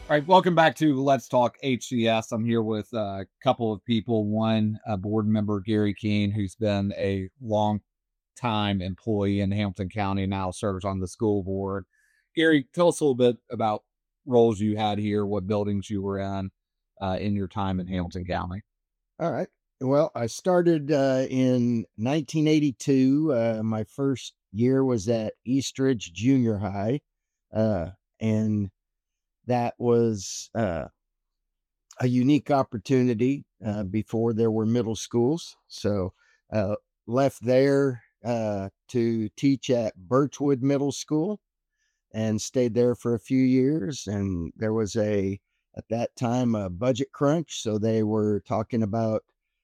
All right, welcome back to Let's Talk HCS. I'm here with a couple of people. One, a board member, Gary Keene, who's been a long time employee in Hamilton County, now serves on the school board. Gary, tell us a little bit about roles you had here, what buildings you were in your time in Hamilton County. All right. Well, I started in 1982. My first year was at Eastridge Junior High, and that was a unique opportunity before there were middle schools. So, left there to teach at Birchwood Middle School and stayed there for a few years. And there was at that time, a budget crunch. So they were talking about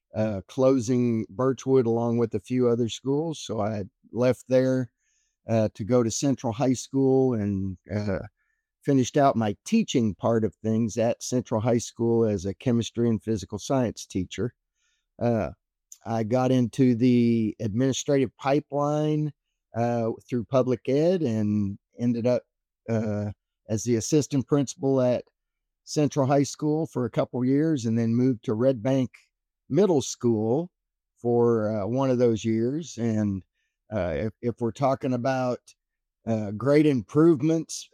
closing Birchwood along with a few other schools. So I left there to go to Central High School and finished out my teaching part of things at Central High School as a chemistry and physical science teacher. Uh, I got into the administrative pipeline through public ed and ended up uh, as the assistant principal at Central High School for a couple years, and then moved to Red Bank Middle School for one of those years. And if we're talking about great improvements,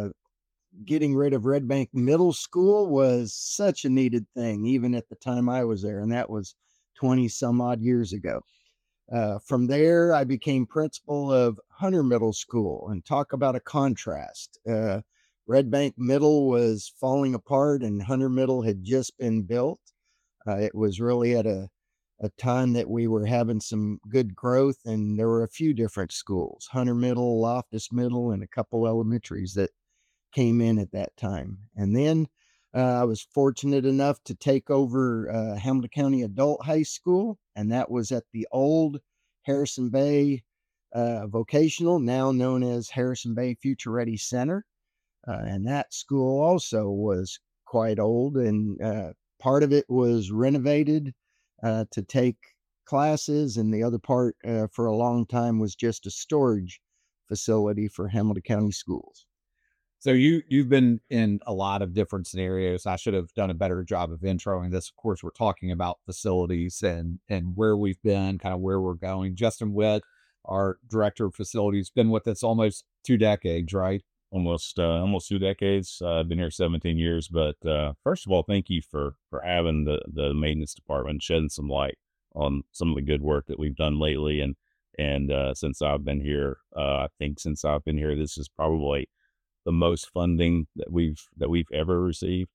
getting rid of Red Bank Middle School was such a needed thing, even at the time I was there, and that was 20 some odd years ago. From there, I became principal of Hunter Middle School, and talk about a contrast. Red Bank Middle was falling apart, and Hunter Middle had just been built. It was really at a time that we were having some good growth, and there were a few different schools: Hunter Middle, Loftus Middle, and a couple elementaries that came in at that time. And then I was fortunate enough to take over Hamilton County Adult High School, and that was at the old Harrison Bay Vocational, now known as Harrison Bay Future Ready Center. And that school also was quite old, and part of it was renovated to take classes, and the other part for a long time was just a storage facility for Hamilton County schools. So you've been in a lot of different scenarios. I should have done a better job of introing this. Of course, we're talking about facilities and where we've been, kind of where we're going. Justin Witt, our director of facilities, been with us almost 2 decades, right? Almost 2 decades. I've been here 17 years. But first of all, thank you for having the maintenance department, shedding some light on some of the good work that we've done lately. And since I've been here, I think since I've been here, this is probably the most funding that we've ever received.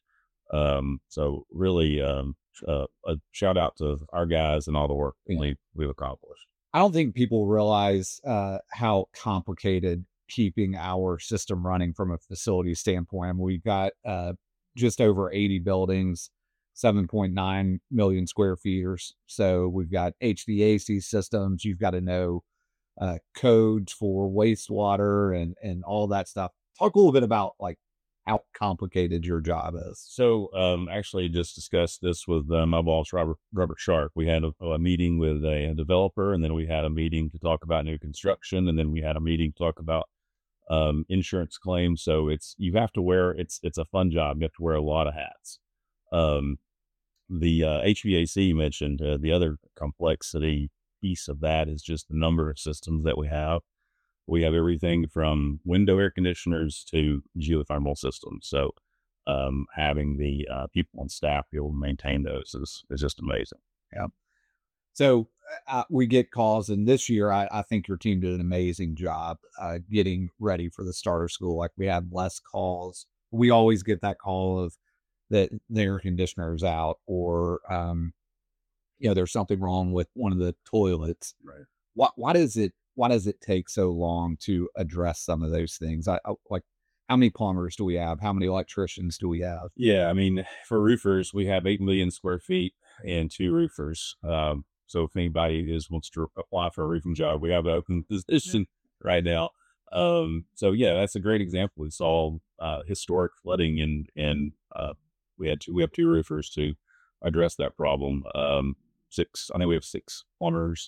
So really, a shout out to our guys and all the work Yeah. we've accomplished. I don't think people realize how complicated keeping our system running from a facility standpoint. I mean, we've got just over 80 buildings, 7.9 million square feet or so. We've got HVAC systems. You've got to know codes for wastewater and all that stuff. Talk a little bit about like how complicated your job is. So, actually, just discussed this with my boss, Robert Sharp. We had a meeting with a developer, and then we had a meeting to talk about new construction, and then we had a meeting to talk about insurance claims. So you have to wear it's a fun job. You have to wear a lot of hats. Um, the HVAC you mentioned, the other complexity piece of that is just the number of systems that we have. We have everything from window air conditioners to geothermal systems. So having the people on staff be able to maintain those is just amazing. Yeah. So we get calls, and this year I think your team did an amazing job getting ready for the starter school. Like we had less calls. We always get that call of that the air conditioner is out, or there's something wrong with one of the toilets. Right. Why does it take so long to address some of those things? I like how many plumbers do we have? How many electricians do we have? Yeah, I mean, for roofers, we have 8 million square feet and two roofers. So if anybody wants to apply for a roofing job, we have an open position right now. So yeah, that's a great example. We saw historic flooding, and we have two roofers to address that problem. Six, I think we have six plumbers.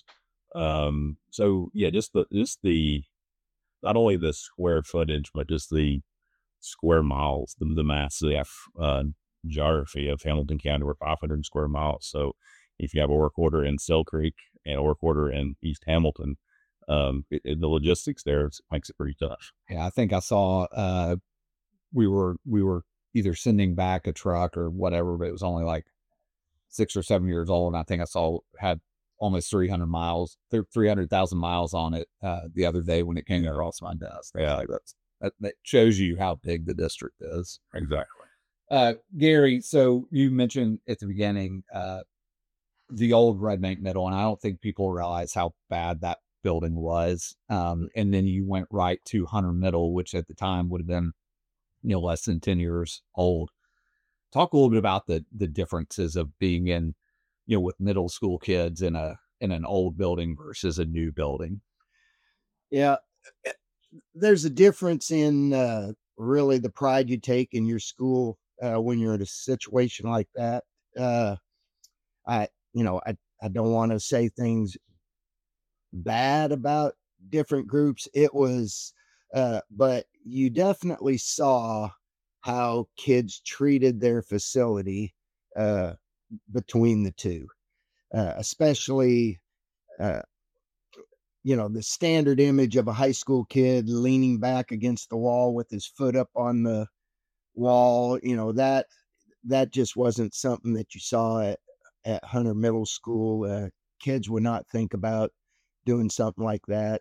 So yeah, just the not only the square footage, but just the square miles, the massive geography of Hamilton County. We're 500 square miles. So if you have a work order in Sell Creek and a work order in East Hamilton, the logistics there makes it pretty tough. Yeah, I think I saw we were either sending back a truck or whatever, but it was only like 6 or 7 years old, and I think I saw had almost 300 miles, 300,000 miles on it the other day when it came across my desk. Yeah, like that shows you how big the district is. Exactly. Gary, so you mentioned at the beginning the old Red Bank Middle, and I don't think people realize how bad that building was. And then you went right to Hunter Middle, which at the time would have been less than 10 years old. Talk a little bit about the differences of being in with middle school kids in an old building versus a new building. Yeah, there's a difference in really the pride you take in your school when you're in a situation like that. I don't want to say things bad about different groups. It was, but you definitely saw how kids treated their facility between the two, especially, the standard image of a high school kid leaning back against the wall with his foot up on the wall. That just wasn't something that you saw at Hunter Middle School. Kids would not think about doing something like that.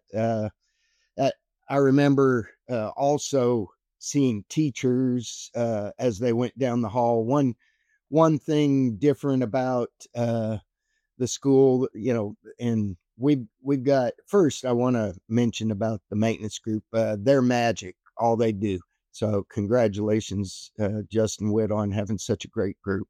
I remember also seeing teachers as they went down the hall. One thing different about the school, and we've got, first I want to mention about the maintenance group. They're magic, all they do. So congratulations, Justin Witt, on having such a great group.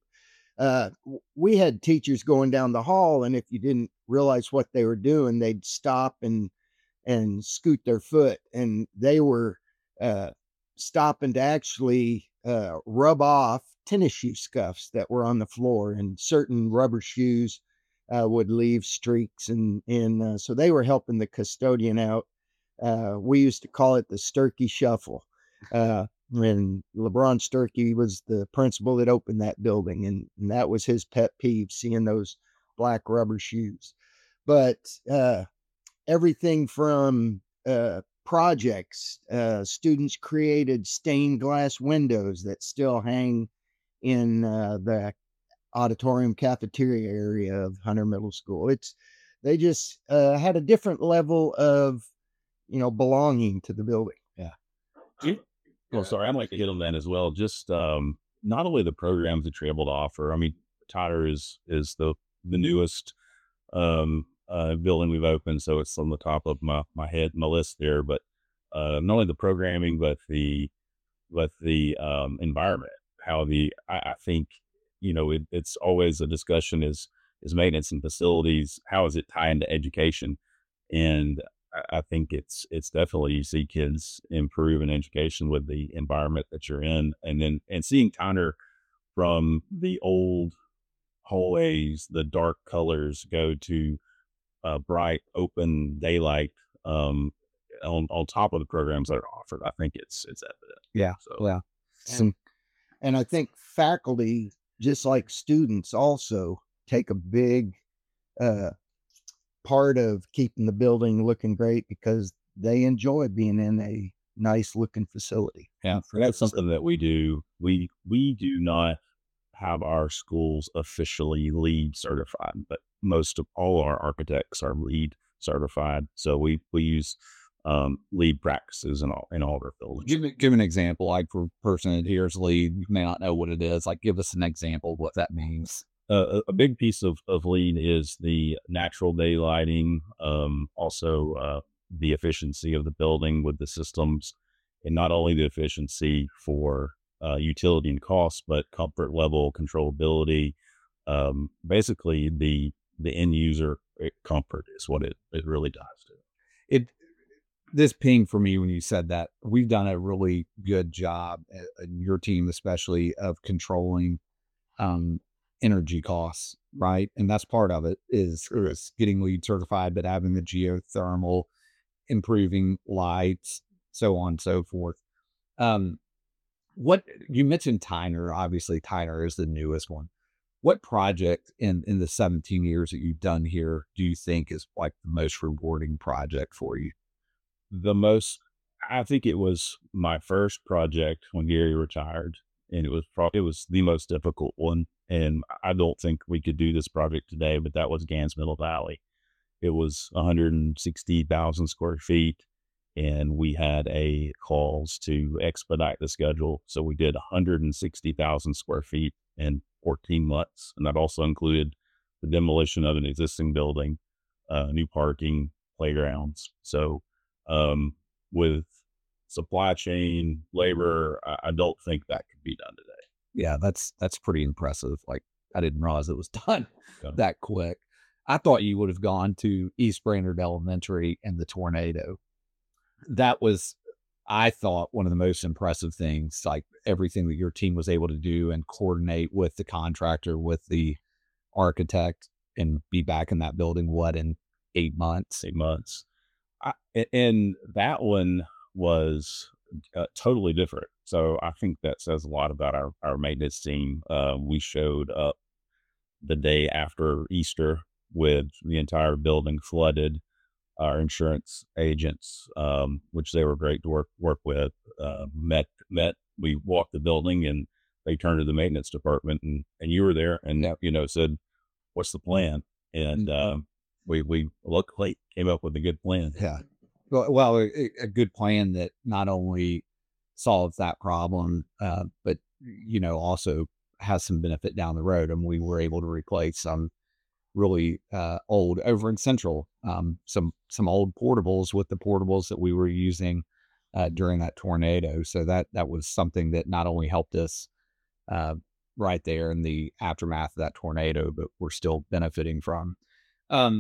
We had teachers going down the hall, and if you didn't realize what they were doing, they'd stop and scoot their foot, and they were stopping to actually rub off tennis shoe scuffs that were on the floor, and certain rubber shoes would leave streaks, and so they were helping the custodian out. We used to call it the Sturkey Shuffle. When LeBron Sturkey was the principal that opened that building, and that was his pet peeve, seeing those black rubber shoes. But everything from projects, students created stained glass windows that still hang in the auditorium cafeteria area of Hunter Middle School. They just had a different level of belonging to the building. Yeah. Well, sorry, I'd like to hit on that as well. Just not only the programs that you're able to offer. I mean, Tyler is the newest building we've opened, so it's on the top of my list there. But not only the programming, but the environment. How I think it's always a discussion is maintenance and facilities. How is it tied into education? And I think it's definitely, you see kids improve in education with the environment that you're in, and seeing Tyler from the old hallways, the dark colors go to bright open daylight on top of the programs that are offered. I think it's evident. Yeah. So, yeah. And I think faculty, just like students, also take a big part of keeping the building looking great because they enjoy being in a nice looking facility. Yeah, that's something that we do. We do not have our schools officially LEED certified, but most of all our architects are LEED certified. So we use LEED practices in all of our buildings. Give an example, like for a person that hears LEED, you may not know what it is. Like, give us an example of what that means. A big piece of LEED is the natural daylighting, also the efficiency of the building with the systems, and not only the efficiency for utility and cost, but comfort level, controllability. Basically, the end user comfort is what it really dives to. This ping for me when you said that. We've done a really good job, and your team especially, of controlling energy costs, right? And that's part of it is getting LEED certified, but having the geothermal, improving lights, so on and so forth. What you mentioned Tyner, obviously Tyner is the newest one. What project in the 17 years that you've done here do you think is like the most rewarding project for you? The most, I think it was my first project when Gary retired, and it was the most difficult one. And I don't think we could do this project today, but that was Gans Middle Valley. It was 160,000 square feet, and we had a calls to expedite the schedule. So we did 160,000 square feet in 14 months. And that also included the demolition of an existing building, new parking, playgrounds. So, with supply chain, labor, I don't think that could be done today. Yeah, that's pretty impressive. Like I didn't realize it was done So, that quick. I thought you would have gone to East Brainerd Elementary and the tornado. That was, I thought, one of the most impressive things, like everything that your team was able to do and coordinate with the contractor, with the architect, and be back in that building, what, in 8 months? 8 months. And that one was totally different. So I think that says a lot about our maintenance team. We showed up the day after Easter with the entire building flooded. Our insurance agents, which they were great to work with, met. We walked the building, and they turned to the maintenance department, and you were there, and Yep. said, "What's the plan?" And we luckily came up with a good plan. Yeah. Well, a good plan that not only solves that problem, but also has some benefit down the road. And we were able to replace some really old over in Central, some old portables with the portables that we were using during that tornado. So that was something that not only helped us uh, right there in the aftermath of that tornado, but we're still benefiting from. Um,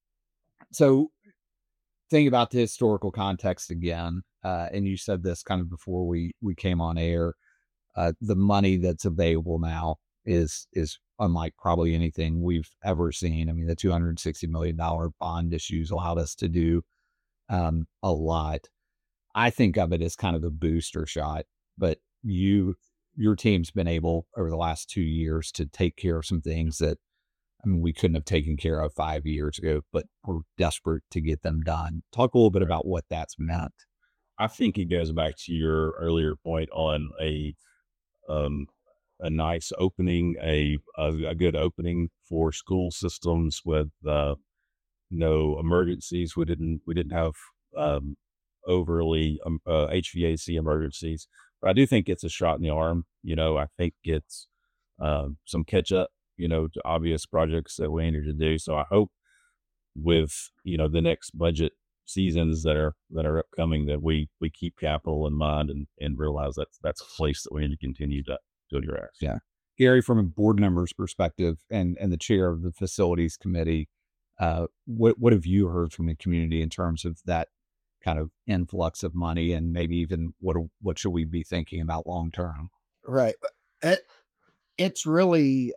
so think about the historical context again, and you said this kind of before we came on air. The money that's available now is unlike probably anything we've ever seen. I mean, the $260 million bond issues allowed us to do a lot. I think of it as kind of a booster shot, but your team's been able over the last 2 years to take care of some things that, I mean, we couldn't have taken care of 5 years ago, but we're desperate to get them done. Talk a little bit about what that's meant. I think it goes back to your earlier point on um, a nice opening, a good opening for school systems with no emergencies. We didn't have overly HVAC emergencies, but I do think it's a shot in the arm. I think it's some catch up. To obvious projects that we needed to do. So I hope with the next budget seasons that are upcoming that we keep capital in mind and realize that's a place that we need to continue to address. Yeah. Gary, from a board member's perspective and the chair of the facilities committee, what have you heard from the community in terms of that kind of influx of money, and maybe even what should we be thinking about long term? Right. It's really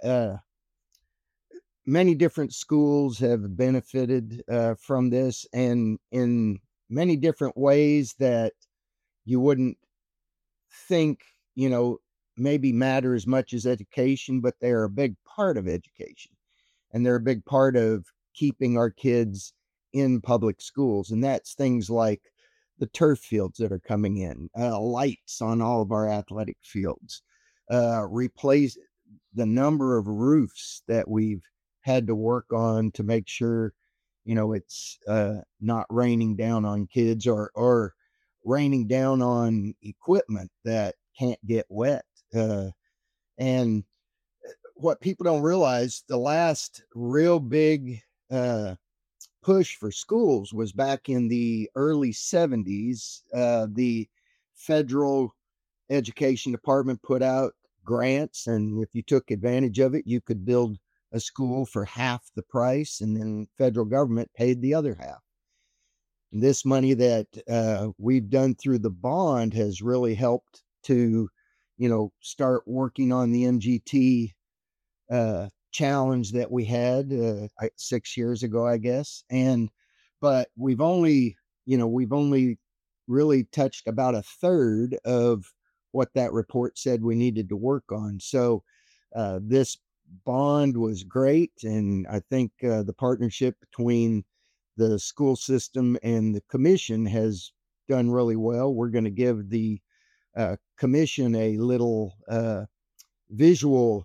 many different schools have benefited from this, and in many different ways that you wouldn't think, maybe matter as much as education, but they're a big part of education, and they're a big part of keeping our kids in public schools. And that's things like the turf fields that are coming in, lights on all of our athletic fields, replace the number of roofs that we've had to work on to make sure, it's not raining down on kids, or raining down on equipment that can't get wet. And what people don't realize, the last real big push for schools was back in the early 70s. The federal education department put out grants, and if you took advantage of it, you could build a school for half the price, and then federal government paid the other half. And this money that we've done through the bond has really helped to, start working on the MGT challenge that we had 6 years ago, I guess. But we've only really touched about a third of what that report said we needed to work on. So this bond was great, and I think the partnership between the school system and the commission has done really well. We're going to give the commission a little visual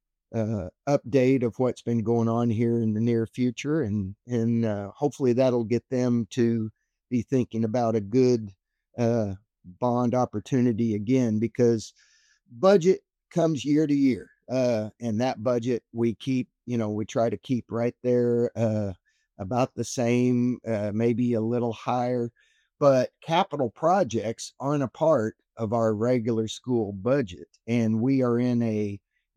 update of what's been going on here in the near future, and hopefully that'll get them to be thinking about a good bond opportunity again, because budget comes year to year, and that budget we keep, we try to keep right there, about the same, maybe a little higher, but capital projects aren't a part of our regular school budget, and we are in a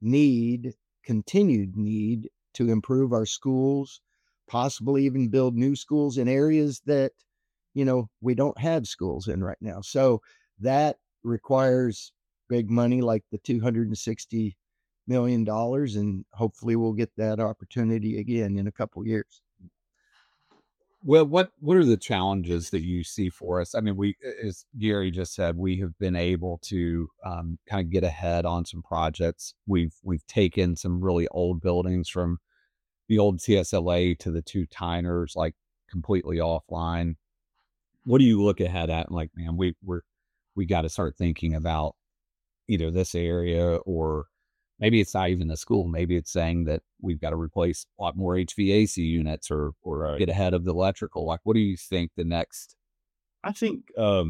continued need to improve our schools, possibly even build new schools in areas that, we don't have schools in right now. So that requires big money like the $260 million. And hopefully we'll get that opportunity again in a couple years. Well, what are the challenges that you see for us? I mean, as Gary just said, we have been able to kind of get ahead on some projects. We've taken some really old buildings from the old CSLA to the two Tyners, like completely offline. What do you look ahead at and like, man, we got to start thinking about either this area, or maybe it's not even a school. Maybe it's saying that we've got to replace a lot more HVAC units or Right. get ahead of the electrical. Like, what do you think the next? I think,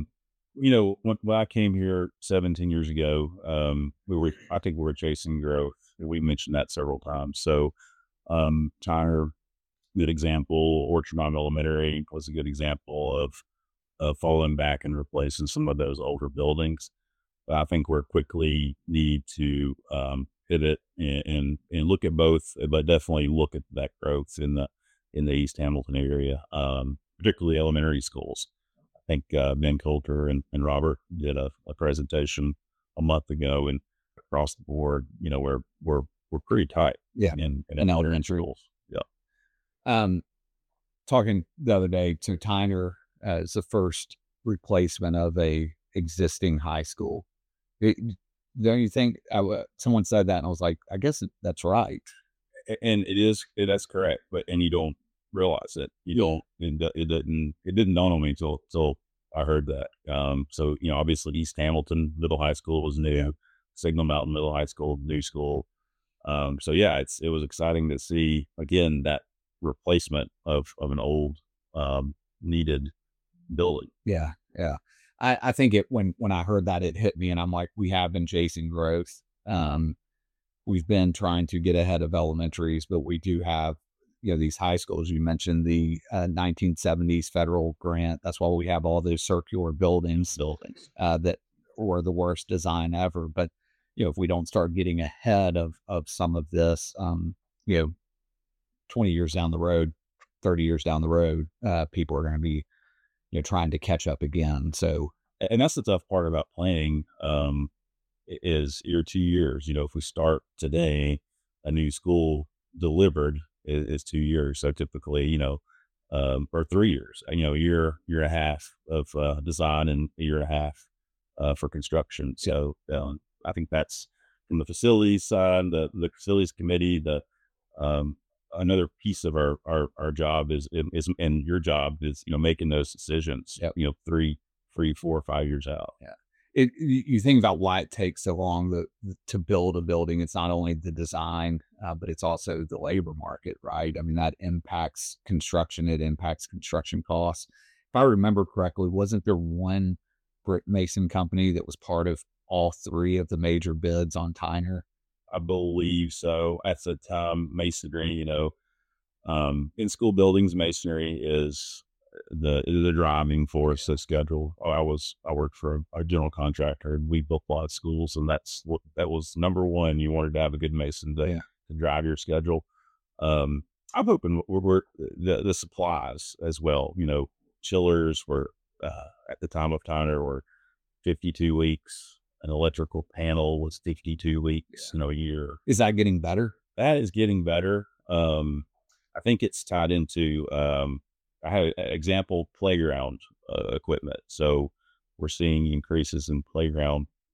when I came here 17 years ago, I think we were chasing growth. We mentioned that several times. So, Tyner, good example. Orchard Mountain Elementary was a good example of falling back and replacing some of those older buildings. But I think we're quickly need to pivot and look at both, but definitely look at that growth in the East Hamilton area, particularly elementary schools. I think Ben Coulter and Robert did a presentation a month ago, and across the board, we're pretty tight. Yeah, in elementary schools. Yeah. Talking the other day to Tyner as the first replacement of a existing high school. Don't you think? Someone said that, and I was like, I guess that's right. And that's correct, and you don't realize it. You don't. It didn't dawn on me until I heard that. So obviously East Hamilton Middle High School was new. Signal Mountain Middle High School, new school. So yeah, it was exciting to see again that replacement of an old needed building. Yeah. I think when I heard that, it hit me, and I'm like, we have been chasing growth. We've been trying to get ahead of elementaries, but we do have, these high schools. You mentioned the 1970s federal grant. That's why we have all those circular buildings that were the worst design ever. But, if we don't start getting ahead of some of this, 20 years down the road, 30 years down the road, people are going to be, trying to catch up again. So, and that's the tough part about planning, is year 2 years. If we start today, a new school delivered is 2 years. So typically, or 3 years, a year and a half of design and a year and a half for construction. So I think that's from the facilities side, the facilities committee, another piece of our job is, and your job is, making those decisions, 3, 4, 5 years out. Yeah. You think about why it takes so long to build a building. It's not only the design, but it's also the labor market, right? I mean, that impacts construction. It impacts construction costs. If I remember correctly, wasn't there one brick mason company that was part of all three of the major bids on Tyner? I believe so. At the time, masonry, in school buildings, masonry is the driving force of schedule. I worked for a general contractor, and we built a lot of schools, and that was number one. You wanted to have a good mason to drive your schedule. I'm hoping we're the supplies as well. Chillers were at the time of Tyner were 52 weeks. An electrical panel was 52 weeks in a year. Is that getting better? That is getting better. I think it's tied into, I have an example, playground equipment. So we're seeing increases in playground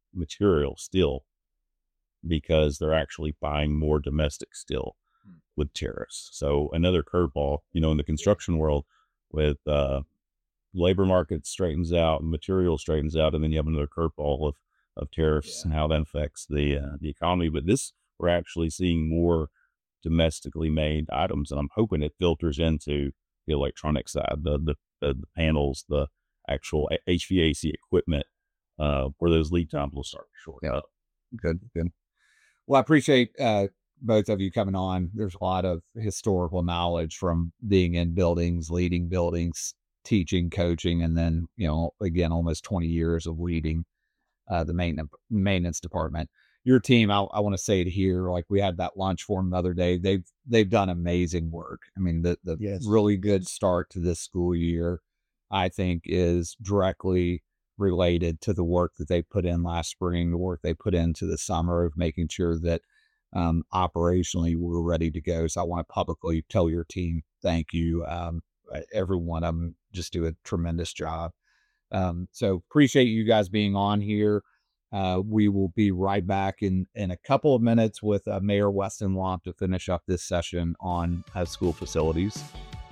material still because they're actually buying more domestic still with tariffs. So another curveball, in the construction world with labor market straightens out, material straightens out, and then you have another curveball of tariffs and how that affects the economy. But we're actually seeing more domestically made items, and I'm hoping it filters into the electronic side, the panels, the actual HVAC equipment, where those lead times will start to shorten up. Good. Well, I appreciate both of you coming on. There's a lot of historical knowledge from being in buildings, leading buildings, teaching, coaching, and then, again, almost 20 years of leading the maintenance department. Your team, I want to say it here, like we had that lunch for them the other day. They've done amazing work. I mean, the Yes. really good start to this school year, I think, is directly related to the work that they put in last spring, the work they put into the summer of making sure that operationally we're ready to go. So I want to publicly tell your team, thank you. Every one of them just do a tremendous job. So appreciate you guys being on here. We will be right back in a couple of minutes with Mayor Weston Lomp to finish up this session on school facilities.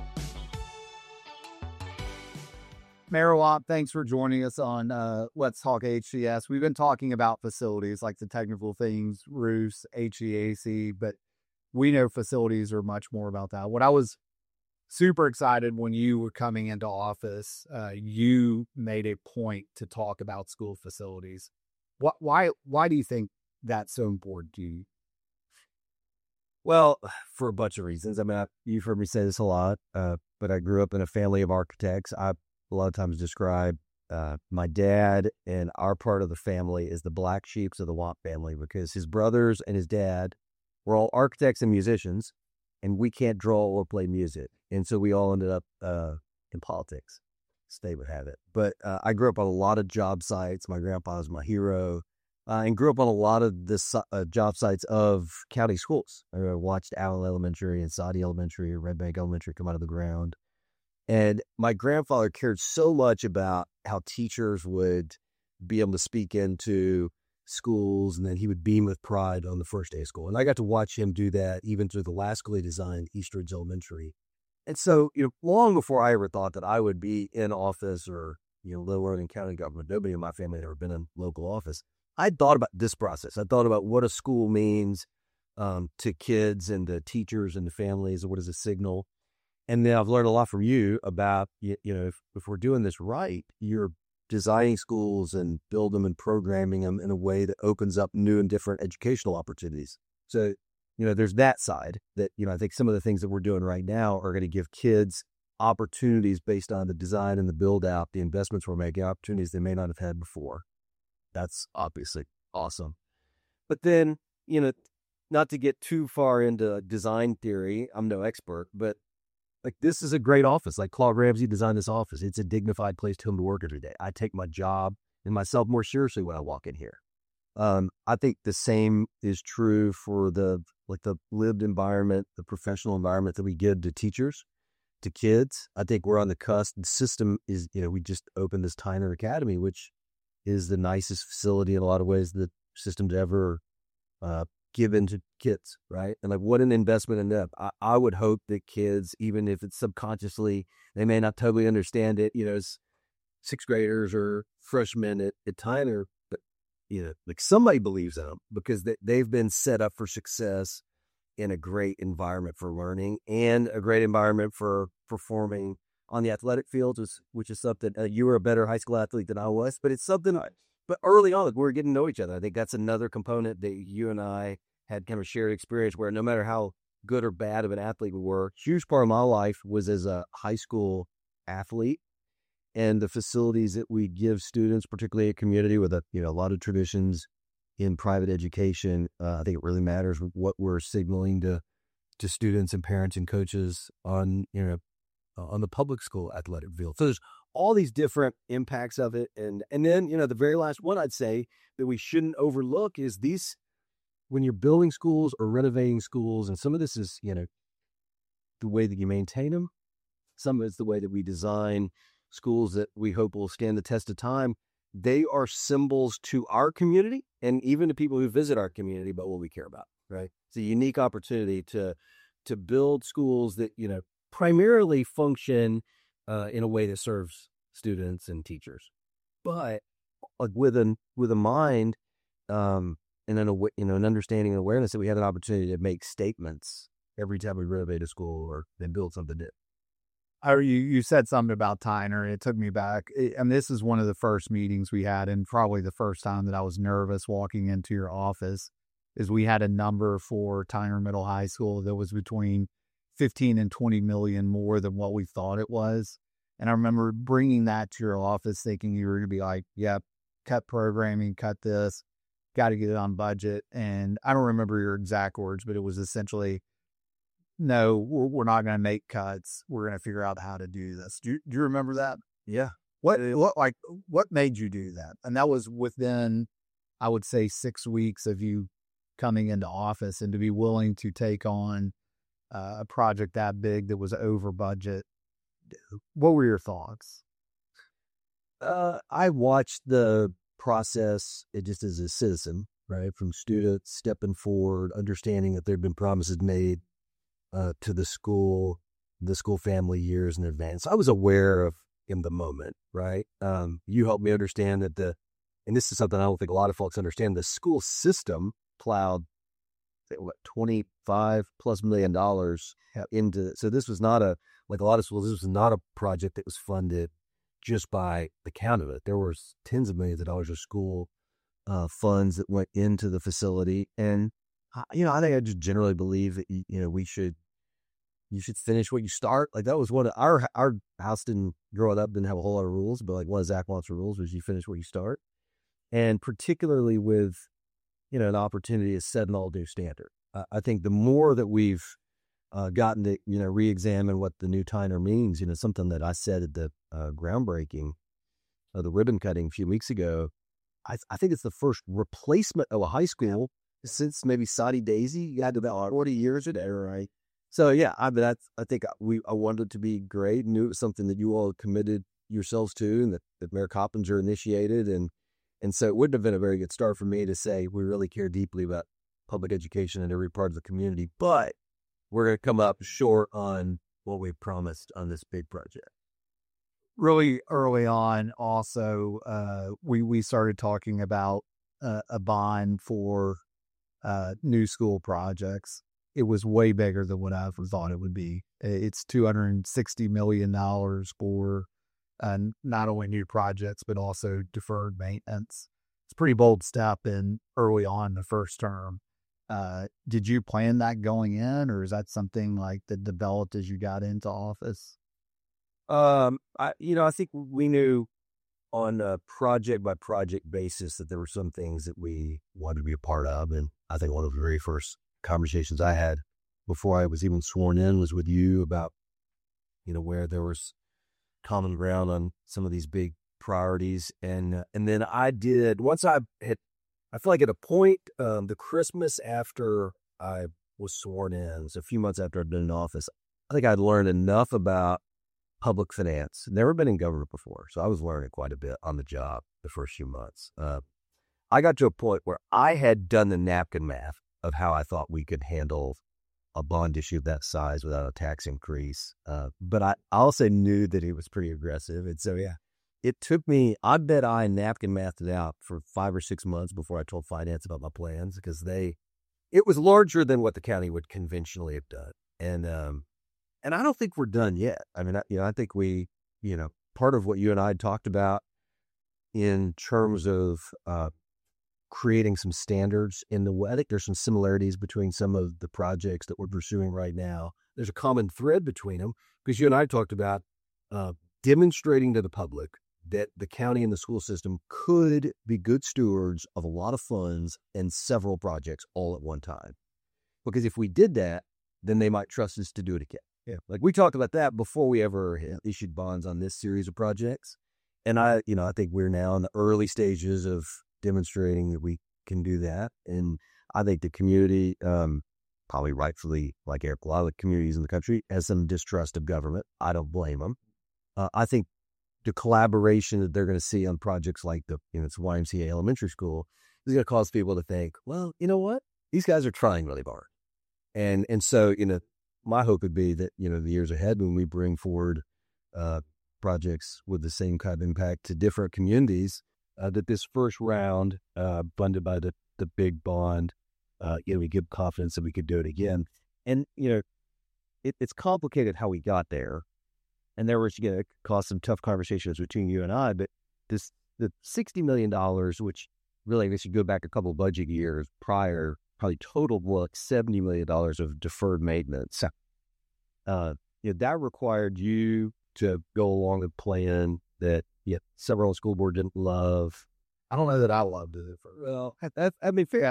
Mayor Lomp, thanks for joining us on Let's Talk HCS. We've been talking about facilities like the technical things, roofs, HVAC, but we know facilities are much more about that. What I was super excited when you were coming into office, you made a point to talk about school facilities. Why do you think that's so important to you? Well, for a bunch of reasons. I mean, you've heard me say this a lot, but I grew up in a family of architects. I a lot of times describe my dad and our part of the family as the black sheeps of the Womp family because his brothers and his dad were all architects and musicians, and we can't draw or play music. And so we all ended up in politics, as they would have it. But I grew up on a lot of job sites. My grandpa was my hero. And grew up on a lot of the job sites of county schools. I watched Allen Elementary and Saudi Elementary or Red Bank Elementary come out of the ground. And my grandfather cared so much about how teachers would be able to speak into schools, and then he would beam with pride on the first day of school. And I got to watch him do that even through the last school he designed, Eastridge Elementary. And so, long before I ever thought that I would be in office or, Little Oregon County government, nobody in my family had ever been in local office. I thought about this process. I thought about what a school means to kids and the teachers and the families, and what is a signal. And then I've learned a lot from you about, if we're doing this right, you're designing schools and build them and programming them in a way that opens up new and different educational opportunities. So, there's that side that, I think some of the things that we're doing right now are going to give kids opportunities based on the design and the build out, the investments we're making, opportunities they may not have had before. That's obviously awesome. But then, not to get too far into design theory, I'm no expert, but this is a great office. Like Claude Ramsey designed this office. It's a dignified place to come to work every day. I take my job and myself more seriously when I walk in here. I think the same is true for the lived environment, the professional environment that we give to teachers, to kids. I think we're on the cusp. The system is, we just opened this Tyner Academy, which is the nicest facility in a lot of ways the system's ever given to kids, right? And what an investment in that. I would hope that kids, even if it's subconsciously, they may not totally understand it, as sixth graders or freshmen at Tyner, but, somebody believes in them because they've been set up for success in a great environment for learning and a great environment for performing on the athletic field, which is something you were a better high school athlete than I was, but it's something. But early on, we were getting to know each other. I think that's another component that you and I had kind of shared experience where no matter how good or bad of an athlete we were, huge part of my life was as a high school athlete, and the facilities that we give students, particularly a community with a lot of traditions in private education. I think it really matters what we're signaling to students and parents and coaches on the public school athletic field. So there's all these different impacts of it. And then, the very last one I'd say that we shouldn't overlook is these, when you're building schools or renovating schools, and some of this is, the way that you maintain them. Some of it's the way that we design schools that we hope will stand the test of time. they are symbols to our community and even to people who visit our community about what we care about, right? It's a unique opportunity to build schools that, primarily function in a way that serves students and teachers, but like with a mind and an understanding and awareness that we had an opportunity to make statements every time we renovate a school or they build something new. You said something about Tyner. It took me back. And this is one of the first meetings we had, and probably the first time that I was nervous walking into your office, is we had a number for Tyner Middle High School that was between 15 and 20 million more than what we thought it was. And I remember bringing that to your office thinking you were going to be like, yep, cut programming, cut this, got to get it on budget. And I don't remember your exact words, but it was essentially, no, we're not going to make cuts. We're going to figure out how to do this. Do you remember that? Yeah. What made you do that? And that was within, I would say, 6 weeks of you coming into office, and to be willing to take on a project that big that was over budget. What were your thoughts? I watched the process just as a citizen, right? From students stepping forward, understanding that there'd been promises made to the school family years in advance. I was aware of in the moment, right? You helped me understand that and this is something I don't think a lot of folks understand, the school system plowed $25+ million into, so this was not like a lot of schools, this was not a project that was funded just by the count of it. There was tens of millions of dollars of school funds that went into the facility. And, I think I just generally believe that, you should finish what you start. Like that was one of our house growing up didn't have a whole lot of rules, but like one of Zach Wants rules was you finish what you start. And particularly with, an opportunity to set an all new standard. I think the more that we've gotten to, re-examine what the new Tyner means, something that I said at the groundbreaking of the ribbon cutting a few weeks ago, I think it's the first replacement of a high school since maybe Soddy Daisy. You had about 40 years of there, right? So yeah, I think I wanted it to be great. Knew it was something that you all committed yourselves to, and that Mayor Coppinger initiated, and so it wouldn't have been a very good start for me to say we really care deeply about public education in every part of the community, but we're going to come up short on what we promised on this big project. Really early on, also, we started talking about a bond for new school projects. It was way bigger than what I ever thought it would be. It's $260 million for not only new projects, but also deferred maintenance. It's a pretty bold step in early on the first term. Did you plan that going in, or is that something like that developed as you got into office? I think we knew on a project by project basis that there were some things that we wanted to be a part of. And I think one of the very first conversations I had before I was even sworn in was with you about, where there was common ground on some of these big priorities. And then I did, once I feel like at a point, the Christmas after I was sworn in, so a few months after I'd been in office, I think I'd learned enough about public finance. Never been in government before, so I was learning quite a bit on the job the first few months. I got to a point where I had done the napkin math of how I thought we could handle a bond issue of that size without a tax increase. But I also knew that it was pretty aggressive. And so, yeah, it took me, I bet I napkin mathed it out for 5 or 6 months before I told finance about my plans, because it was larger than what the county would conventionally have done. And I don't think we're done yet. I mean, I think we, part of what you and I had talked about in terms of creating some standards in I think there's some similarities between some of the projects that we're pursuing right now. There's a common thread between them, because you and I talked about demonstrating to the public that the county and the school system could be good stewards of a lot of funds and several projects all at one time. Because if we did that, then they might trust us to do it again. Yeah, like we talked about that before we ever issued bonds on this series of projects. And I think we're now in the early stages of demonstrating that we can do that. And I think the community, probably rightfully, like a lot of the communities in the country, has some distrust of government. I don't blame them. I think the collaboration that they're going to see on projects like it's YMCA Elementary School is going to cause people to think, well, you know what? These guys are trying really hard. And so, my hope would be that, the years ahead when we bring forward projects with the same kind of impact to different communities, that this first round, funded by the big bond, we give confidence that we could do it again. And, it's complicated how we got there. And there was, caused some tough conversations between you and I, but the $60 million, which really, I guess you go back a couple of budget years prior, probably totaled like $70 million of deferred maintenance. That required you to go along a plan that several on the school board didn't love. I don't know that I loved it. Well, fair.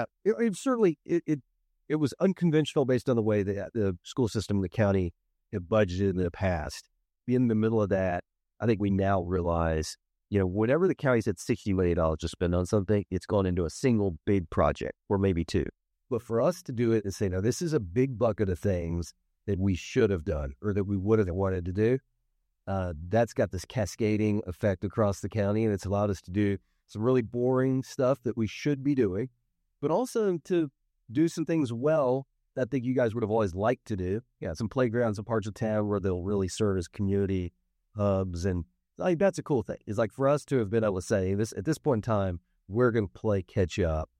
It was unconventional based on the way that the school system, the county, had budgeted in the past. In the middle of that, I think we now realize, whenever the county said $60 million to spend on something, it's gone into a single big project or maybe two. But for us to do it and say, no, this is a big bucket of things that we should have done or that we would have wanted to do, that's got this cascading effect across the county, and it's allowed us to do some really boring stuff that we should be doing, but also to do some things well that I think you guys would have always liked to do. Yeah, some playgrounds in parts of town where they'll really serve as community hubs, and that's a cool thing. It's like for us to have been able to say this at this point in time, we're going to play catch up,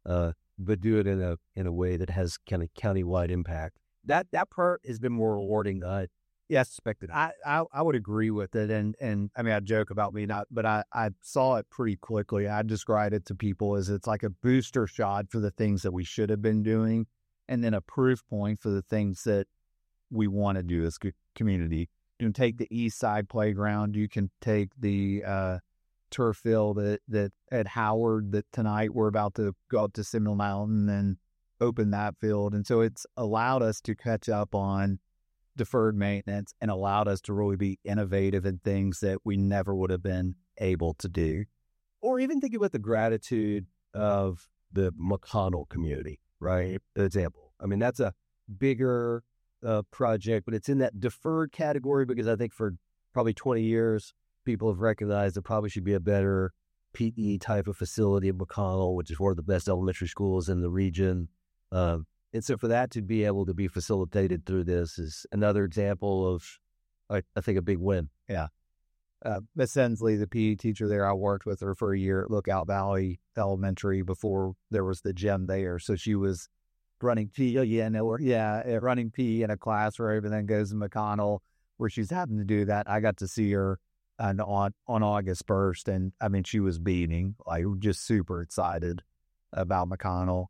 but do it in a way that has kind of countywide impact. That part has been more rewarding than I expected. I would agree with it, and I mean, I joke about me not, but I saw it pretty quickly. I described it to people as it's like a booster shot for the things that we should have been doing, and then a proof point for the things that we want to do as a community. You can take the East Side Playground. You can take the turf field that at Howard that tonight we're about to go up to Seminole Mountain and open that field. And so it's allowed us to catch up on deferred maintenance and allowed us to really be innovative in things that we never would have been able to do. Or even think about the gratitude of the McConnell community, right? The example. I mean, that's a bigger project, but it's in that deferred category because I think for probably 20 years, people have recognized there probably should be a better PE type of facility at McConnell, which is one of the best elementary schools in the region. And so for that to be able to be facilitated through this is another example of, I think, a big win. Yeah. Miss Ensley, the PE teacher there, I worked with her for a year at Lookout Valley Elementary before there was the gym there. So she was running PE, running PE in a class where everything goes in McConnell, where she's having to do that. I got to see her on August 1st, and I mean, she was beaming, like just super excited about McConnell.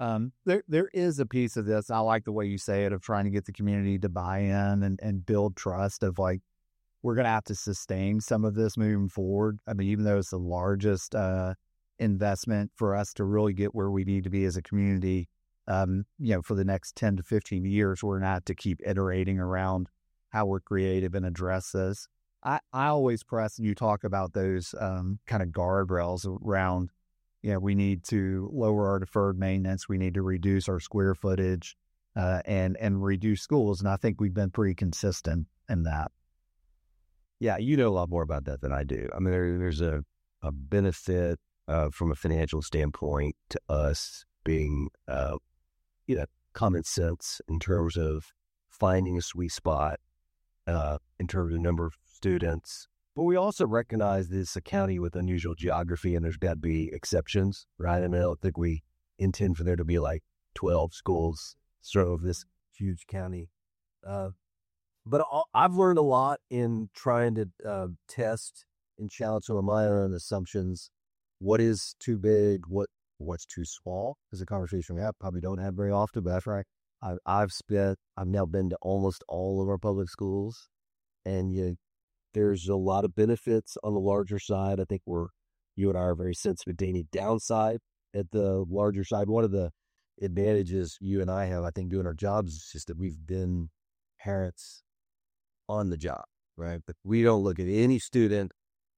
There is a piece of this. I like the way you say it, of trying to get the community to buy in and build trust of like, we're going to have to sustain some of this moving forward. I mean, even though it's the largest investment for us to really get where we need to be as a community, for the next 10 to 15 years, we're going to have to keep iterating around how we're creative and address this. I always press, and you talk about those kind of guardrails around, we need to lower our deferred maintenance. We need to reduce our square footage and reduce schools. And I think we've been pretty consistent in that. Yeah, you know a lot more about that than I do. I mean, there's a benefit from a financial standpoint to us being, common sense in terms of finding a sweet spot in terms of number of students. But we also recognize this a county with unusual geography, and there's got to be exceptions, right? I mean, I don't think we intend for there to be like 12 schools sort of this huge county. But I've learned a lot in trying to test and challenge some of my own assumptions. What is too big? What's too small? Is a conversation we probably don't have very often, but that's right. I've now been to almost all of our public schools, and there's a lot of benefits on the larger side. I think you and I are very sensitive to any downside at the larger side. One of the advantages you and I have, I think, doing our jobs is just that we've been parents on the job, right? But we don't look at any student,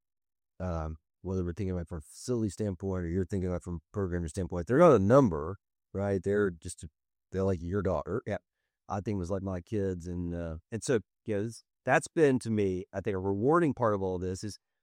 whether we're thinking about it from a facility standpoint or you're thinking about it from a programming standpoint. They're not a number, right? They're like your daughter. Yeah, I think it was like my kids, and so that's been to me, I think, a rewarding part of all this is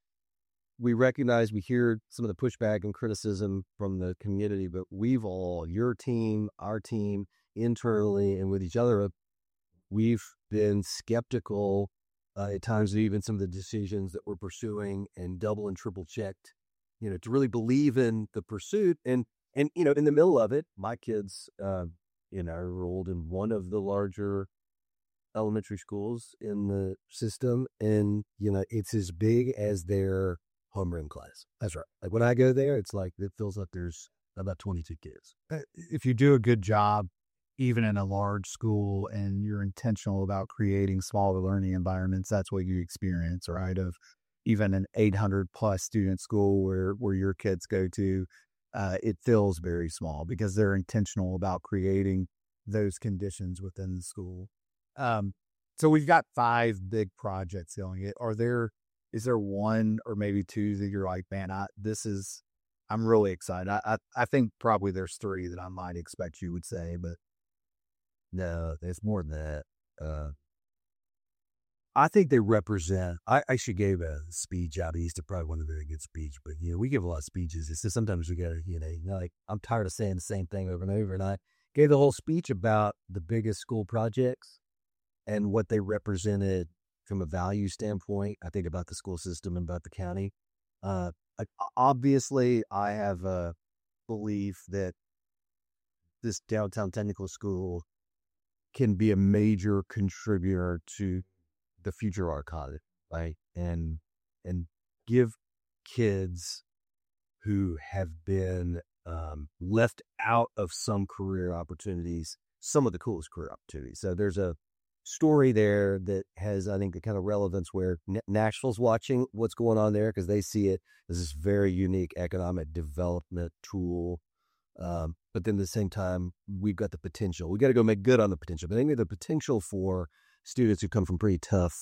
we recognize, we hear some of the pushback and criticism from the community, but your team, our team, internally and with each other, we've been skeptical at times of even some of the decisions that we're pursuing, and double and triple checked, to really believe in the pursuit. And in the middle of it, my kids, are enrolled in one of the larger elementary schools in the system. And, it's as big as their homeroom class. That's right. Like when I go there, it's like, it feels like there's about 22 kids. If you do a good job, even in a large school, and you're intentional about creating smaller learning environments, that's what you experience, right? Of even an 800 plus student school where your kids go to, it feels very small because they're intentional about creating those conditions within the school. So we've got 5 big projects going. Is there one or maybe 2 that you're like, man, I'm really excited. I think probably there's 3 that I might expect you would say, but no, there's more than that. I think they represent. I actually gave a speech out east. It probably wasn't a very good speech, but we give a lot of speeches. It's just sometimes we gotta, like I'm tired of saying the same thing over and over. And I gave the whole speech about the biggest school projects and what they represented from a value standpoint. I think about the school system and about the county. Obviously, I have a belief that this downtown technical school can be a major contributor to the future of our economy, right? And give kids who have been left out of some career opportunities some of the coolest career opportunities. So there's a story there that has, I think, the kind of relevance where Nashville's watching what's going on there because they see it as this very unique economic development tool. But then at the same time, we've got the potential. We got to go make good on the potential. But I think we have the potential for students who come from pretty tough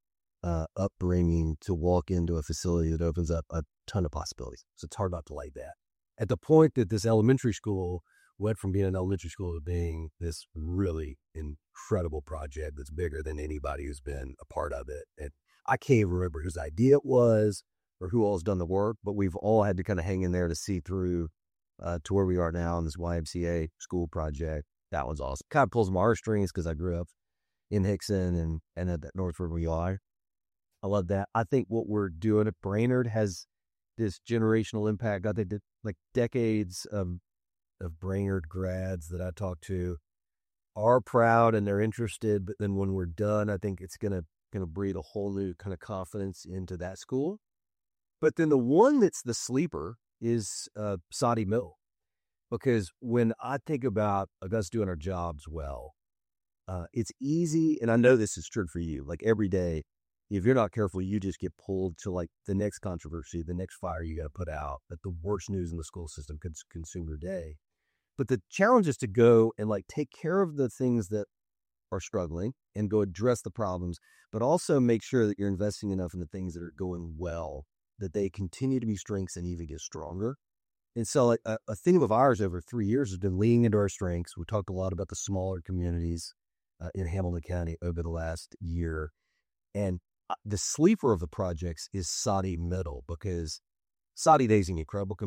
upbringing to walk into a facility that opens up a ton of possibilities. So it's hard not to like that. At the point that this elementary school went from being an elementary school to being this really incredible project that's bigger than anybody who's been a part of it. And I can't even remember whose idea it was or who all has done the work, but we've all had to kind of hang in there to see through to where we are now in this YMCA school project. That was awesome. Kind of pulls my heartstrings because I grew up in Hickson and at that Northford we are. I love that. I think what we're doing at Brainerd has this generational impact. I think that like decades of Brainerd grads that I talk to are proud and they're interested, but then when we're done, I think it's gonna breathe a whole new kind of confidence into that school. But then the one that's the sleeper is Soddy Middle, because when I think about us doing our jobs well, it's easy, and I know this is true for you. Like every day, if you're not careful, you just get pulled to like the next controversy, the next fire you got to put out, that the worst news in the school system could consume your day. But the challenge is to go and like take care of the things that are struggling and go address the problems, but also make sure that you're investing enough in the things that are going well, that they continue to be strengths and even get stronger. And so like, a theme of ours over 3 years has been leaning into our strengths. We talked a lot about the smaller communities in Hamilton County over the last year. And the sleeper of the projects is Soddy Middle, because Soddy Day is an incredible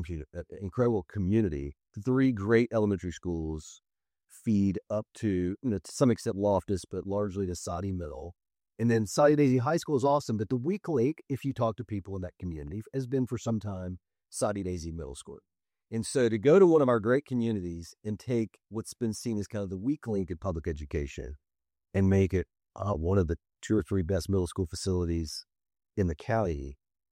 community. 3 great elementary schools feed up to some extent Loftus, but largely to Soddy Middle. And then Soddy Daisy High School is awesome, but the weak link, if you talk to people in that community, has been for some time Soddy Daisy Middle School. And so to go to one of our great communities and take what's been seen as kind of the weak link in public education and make it one of the 2 or 3 best middle school facilities in the county,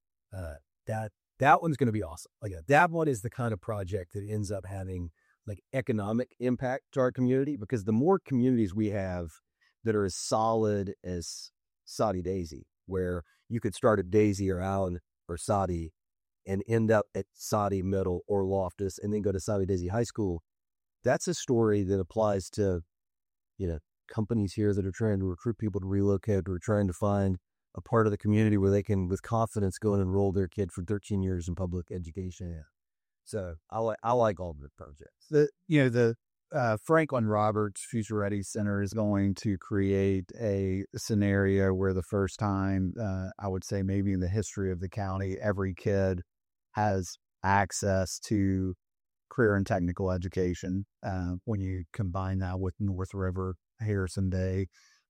that one's going to be awesome. Like that one is the kind of project that ends up having like economic impact to our community, because the more communities we have that are as solid as Soddy Daisy, where you could start at Daisy or Allen or Soddy and end up at Soddy Middle or Loftus and then go to Soddy Daisy High School. That's a story that applies to, companies here that are trying to recruit people to relocate or trying to find a part of the community where they can, with confidence, go and enroll their kid for 13 years in public education. Yeah. So I like all of the projects. The Franklin Roberts Future Ready Center is going to create a scenario where the first time, I would say maybe in the history of the county, every kid has access to career and technical education. When you combine that with North River, Harrison Day,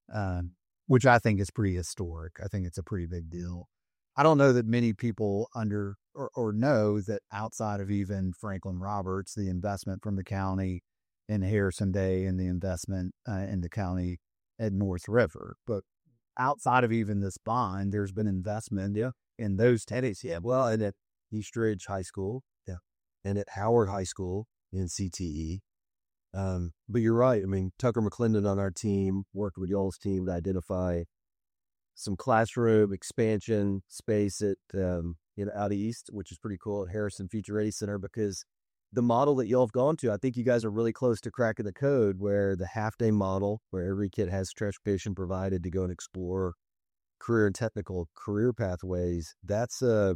which I think is pretty historic. I think it's a pretty big deal. I don't know that many people or know that outside of even Franklin Roberts, the investment from the county in Harrison Day and the investment in the county at North River. But outside of even this bond, there's been investment in those tenants. Yeah, well, and at Eastridge High School, yeah, and at Howard High School in CTE. But you're right. I mean, Tucker McClendon on our team worked with y'all's team to identify some classroom expansion space at out east, which is pretty cool, at Harrison Future Ready Center, because the model that y'all have gone to, I think you guys are really close to cracking the code, where the half-day model, where every kid has transportation provided to go and explore career and technical career pathways, that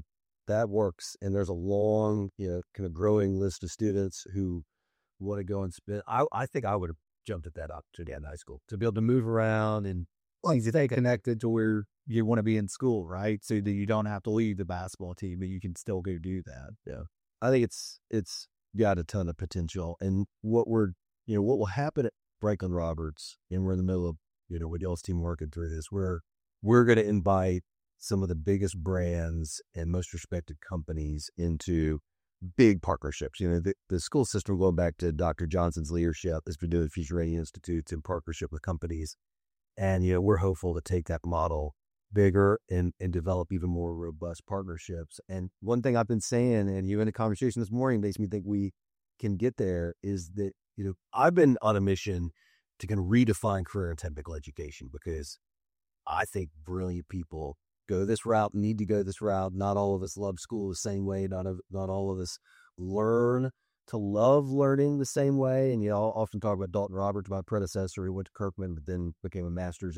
works. And there's a long, kind of growing list of students who want to go and spend. I think I would have jumped at that opportunity in high school to be able to move around and stay connected to where you want to be in school, right? So that you don't have to leave the basketball team, but you can still go do that. Yeah, I think it's got a ton of potential. And what will happen at Franklin Roberts, and we're in the middle of with y'all's team working through this, we're going to invite some of the biggest brands and most respected companies into big partnerships. The school system, going back to Dr. Johnson's leadership, has been doing Future Ready Institutes in partnership with companies. And, we're hopeful to take that model bigger and develop even more robust partnerships. And one thing I've been saying, and you in a conversation this morning makes me think we can get there, is that, I've been on a mission to kind of redefine career and technical education, because I think brilliant people go this route, need to go this route. Not all of us love school the same way. Not all of us learn to love learning the same way. And I'll often talk about Dalton Roberts, my predecessor, who went to Kirkman, but then became a master's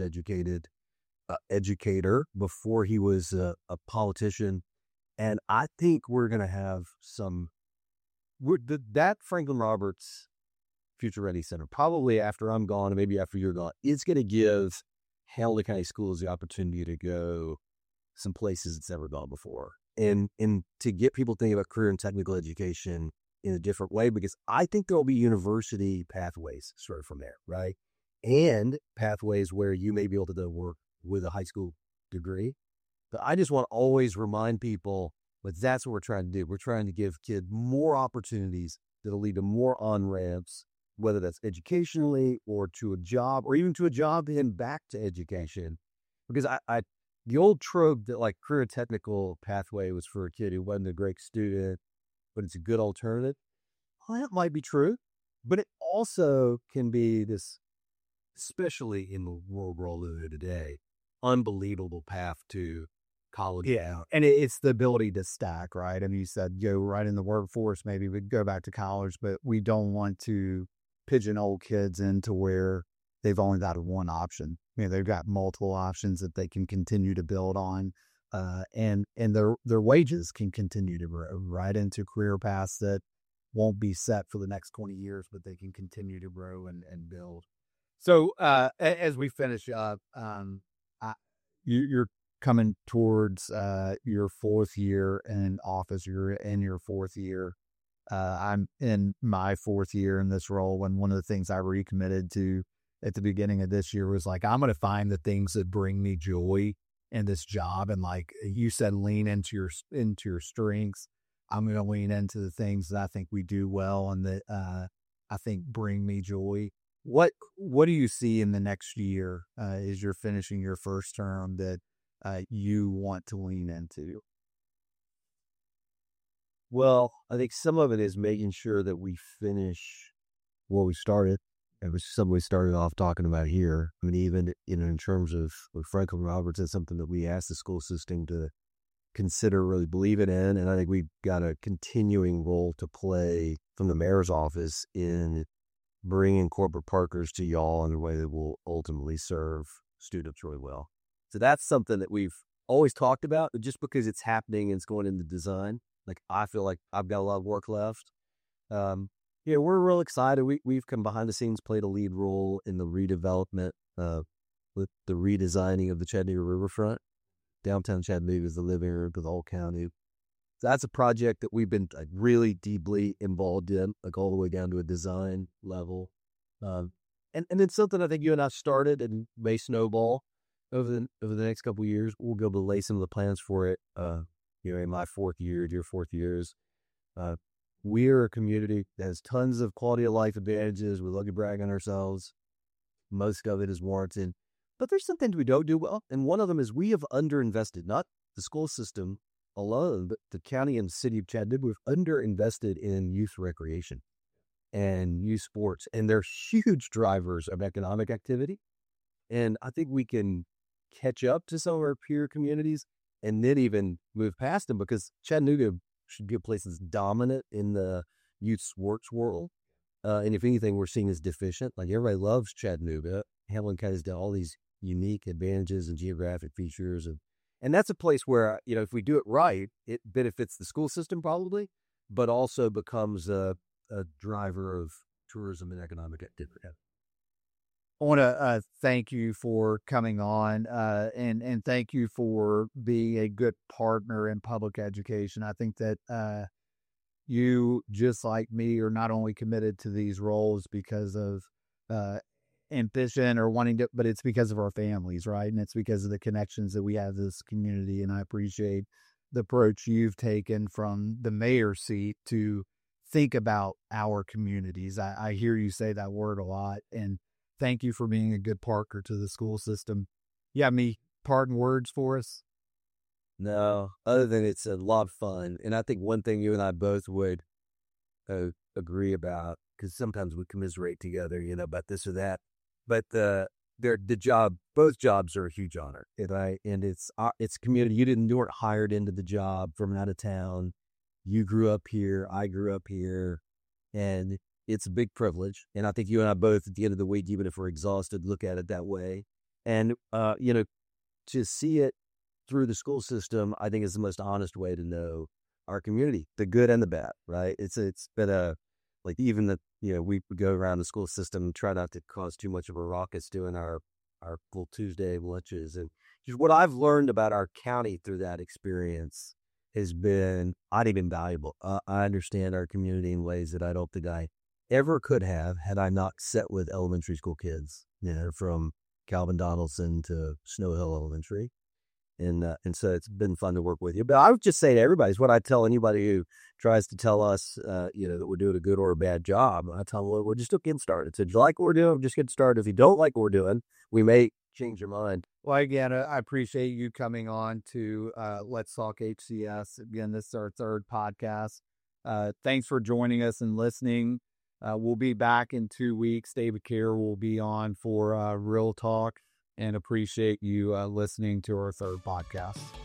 educator before he was a politician. And I think we're going to have that Franklin Roberts Future Ready Center, probably after I'm gone and maybe after you're gone, it's going to give Hamilton County Schools the opportunity to go some places it's never gone before. And to get people thinking about career and technical education in a different way, because I think there'll be university pathways sort from there, right? And pathways where you may be able to work with a high school degree. But I just want to always remind people that that's what we're trying to do. We're trying to give kids more opportunities that'll lead to more on-ramps, whether that's educationally or to a job, or even to a job and back to education. Because the old trope that like career technical pathway was for a kid who wasn't a great student, but it's a good alternative. Well, that might be true, but it also can be this, especially in the world we're all living in today, unbelievable path to college. Yeah, and it's the ability to stack, right? And you said go right in the workforce, maybe we go back to college, but we don't want to pigeonhole kids into where they've only got one option. They've got multiple options that they can continue to build on, and their wages can continue to grow right into career paths that won't be set for the next 20 years, but they can continue to grow and build. So as we finish up, you're coming towards your fourth year in office. You're in your fourth year. I'm in my fourth year in this role, and one of the things I recommitted to at the beginning of this year was like, I'm going to find the things that bring me joy in this job. And like you said, lean into your strengths. I'm going to lean into the things that I think we do well and that I think bring me joy. What do you see in the next year as you're finishing your first term that you want to lean into? Well, I think some of it is making sure that we finish what we started. It was something we started off talking about here. I mean, even in terms of Franklin Roberts, that's something that we asked the school system to consider really believing in. And I think we've got a continuing role to play from the mayor's office in bringing corporate partners to y'all in a way that will ultimately serve students really well. So that's something that we've always talked about, but just because it's happening and it's going into design, like I feel like I've got a lot of work left. Yeah, we're real excited. We've come behind the scenes, played a lead role in the redevelopment with the redesigning of the Chattanooga Riverfront. Downtown Chattanooga is the living room for the whole county. So that's a project that we've been really deeply involved in, like all the way down to a design level. And it's something I think you and I started and may snowball over the next couple of years. We'll be able to lay some of the plans for it. In my fourth year, your fourth years. We're a community that has tons of quality of life advantages. We love to brag on ourselves. Most of it is warranted. But there's some things we don't do well. And one of them is we have underinvested, not the school system alone, but the county and the city of Chattanooga. We've underinvested in youth recreation and youth sports. And they're huge drivers of economic activity. And I think we can catch up to some of our peer communities and then even move past them, because Chattanooga should be a place that's dominant in the youth sports world. And if anything, we're seen as deficient. Like, everybody loves Chattanooga. Hamlin County has got all these unique advantages and geographic features. And that's a place where, if we do it right, it benefits the school system probably, but also becomes a driver of tourism and economic activity. I want to thank you for coming on and thank you for being a good partner in public education. I think that you, just like me, are not only committed to these roles because of ambition or wanting to, but it's because of our families, right? And it's because of the connections that we have to this community. And I appreciate the approach you've taken from the mayor's seat to think about our communities. I hear you say that word a lot, and thank you for being a good partner to the school system. You have any parting words for us? No, other than it's a lot of fun. And I think one thing you and I both would agree about, because sometimes we commiserate together, about this or that, but the job, both jobs are a huge honor. And it's community. You weren't hired into the job from out of town. You grew up here. I grew up here. And it's a big privilege. And I think you and I both, at the end of the week, even if we're exhausted, look at it that way. And, to see it through the school system, I think is the most honest way to know our community, the good and the bad, right? It's been we go around the school system and try not to cause too much of a ruckus doing our full Tuesday lunches. And just what I've learned about our county through that experience has been, I think, invaluable. I understand our community in ways that I don't think I ever could have had I not sat with elementary school kids, from Calvin Donaldson to Snow Hill Elementary. And so it's been fun to work with you. But I would just say to everybody, is what I tell anybody who tries to tell us, that we're doing a good or a bad job. I tell them, well, we're just getting started. So if you like what we're doing, just get started. If you don't like what we're doing, we may change your mind. Well, again, I appreciate you coming on to Let's Talk HCS. Again, this is our third podcast. Thanks for joining us and listening. We'll be back in 2 weeks. David Kerr will be on for Real Talk, and appreciate you listening to our third podcast.